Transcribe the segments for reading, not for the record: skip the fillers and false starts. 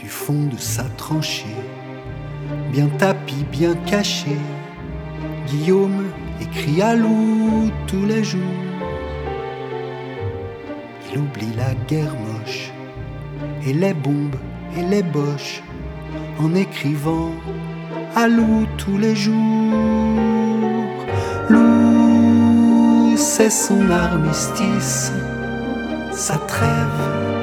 du fond de sa tranchée, bien tapi, bien caché, Guillaume écrit à Loup tous les jours. Il oublie la guerre moche et les bombes et les boches en écrivant à Loup tous les jours. Loup, c'est son armistice, sa trêve.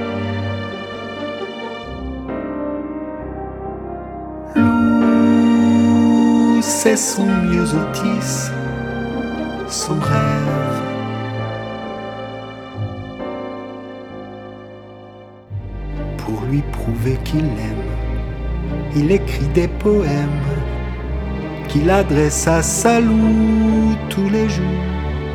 Loup, c'est son myosotis, son rêve. Pour lui prouver qu'il l'aime, il écrit des poèmes qu'il adresse à sa Loup tous les jours.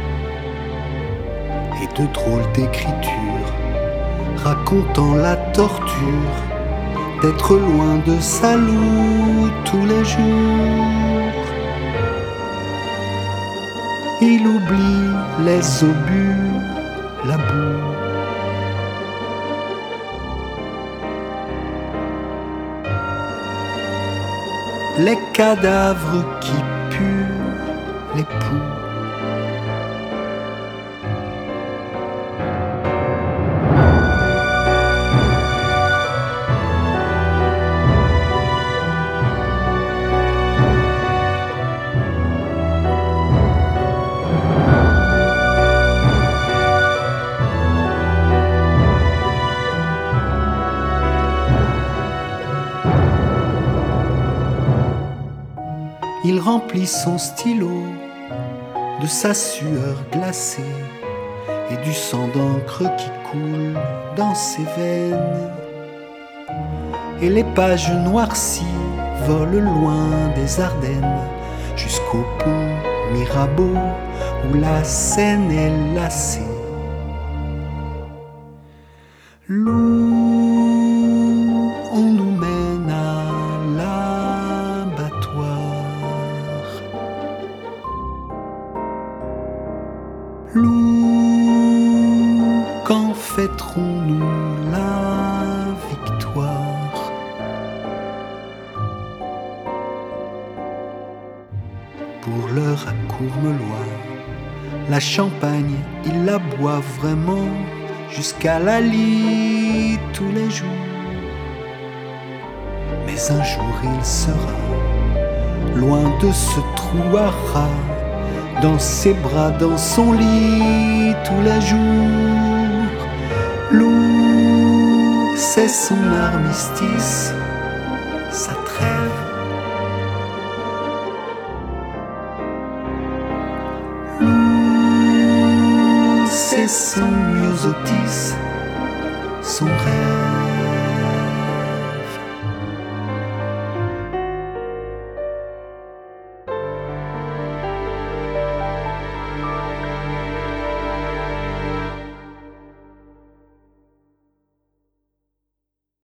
Et de drôles d'écritures racontant la torture d'être loin de sa Loup tous les jours. Il oublie les obus, la boue. Les cadavres qui puent, les poux. Il remplit son stylo de sa sueur glacée et du sang d'encre qui coule dans ses veines. Et les pages noircies volent loin des Ardennes jusqu'au pont Mirabeau où la Seine est lacée. Loup, on nous mène à l'abattoir. Loup, quand fêterons-nous la victoire? Pour l'heure à Courmeloir, la champagne, il la boit vraiment jusqu'à la lit tous les jours. Mais un jour il sera loin de ce trou à rats, dans ses bras, dans son lit tous les jours. Loup, c'est son armistice, sa trêve. Loup, c'est son myosotis, son rêve.